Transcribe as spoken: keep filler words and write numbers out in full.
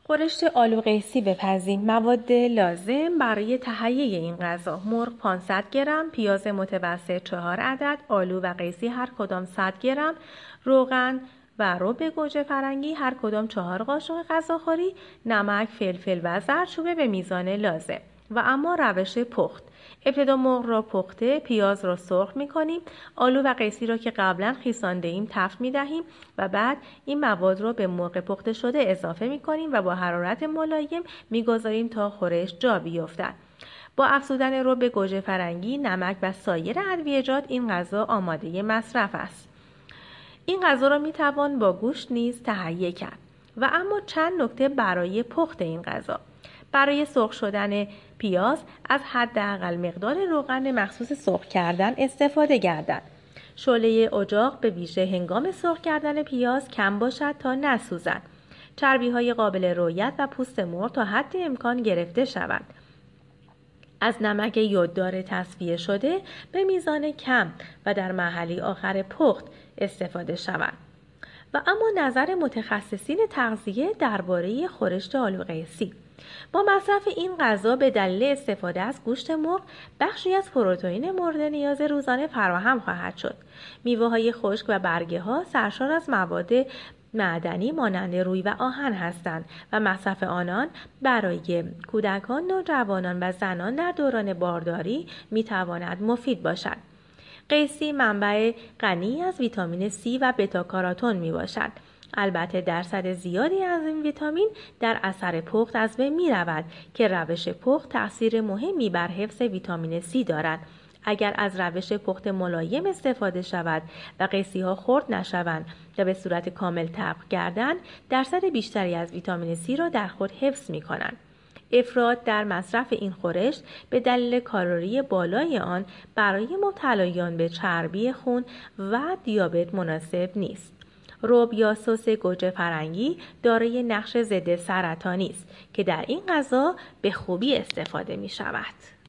خورشت آلو قیسی بپزیم. مواد لازم برای تهیه این غذا: مرغ پانصد گرم، پیاز متوسط چهار عدد، آلو و قیسی هر کدام صد گرم، روغن و رب گوجه فرنگی هر کدام چهار قاشق غذاخوری، نمک، فلفل و زردچوبه به میزان لازم. و اما روش پخت: ابتدا مرغ را پخته، پیاز را سرخ می کنیم، آلو و قیسی را که قبلا خیسانده ایم تفت می دهیم و بعد این مواد را به مرغ پخته شده اضافه می کنیم و با حرارت ملایم می گذاریم تا خورشت جا بیفتد. با افزودن رب گوجه فرنگی، نمک و سایر ادویه‌جات این غذا آماده مصرف است. این غذا را می توان با گوشت نیز تهیه کرد. و اما چند نکته برای پخت این غذا: برای سرخ شدن پیاز از حداقل مقدار روغن مخصوص سرخ کردن استفاده گردد. شعله اجاق به ویژه هنگام سرخ کردن پیاز کم باشد تا نسوزد. چربی‌های قابل رویت و پوست مرغ تا حد امکان گرفته شود. از نمک یوددار تصفیه شده به میزان کم و در مرحله آخر پخت استفاده شود. و اما نظر متخصصین تغذیه درباره خورشت آلو قیسی: با مصرف این غذا به دلیل استفاده از گوشت مرغ بخشی از پروتئین مورد نیاز روزانه فراهم خواهد شد. میوه‌های خشک و برگه‌ها سرشار از مواد معدنی مانند روی و آهن هستند و مصرف آنان برای کودکان، نوجوانان و زنان در دوران بارداری میتواند مفید باشد. قیسی منبع غنی از ویتامین C و بتا کاروتن می باشد. البته درصد زیادی از این ویتامین در اثر پخت از بین می رود که روش پخت تأثیر مهمی بر حفظ ویتامین C دارد. اگر از روش پخت ملایم استفاده شود و قیسی ها خرد نشوند و به صورت کامل طبخ گردند، درصد بیشتری از ویتامین C را در خود حفظ می کنند. افراط در مصرف این خورشت به دلیل کالری بالای آن برای مبتلایان به چربی خون و دیابت مناسب نیست. رب یا سس گوجه فرنگی دارای نقش ضد سرطانی است که در این غذا به خوبی استفاده می شود.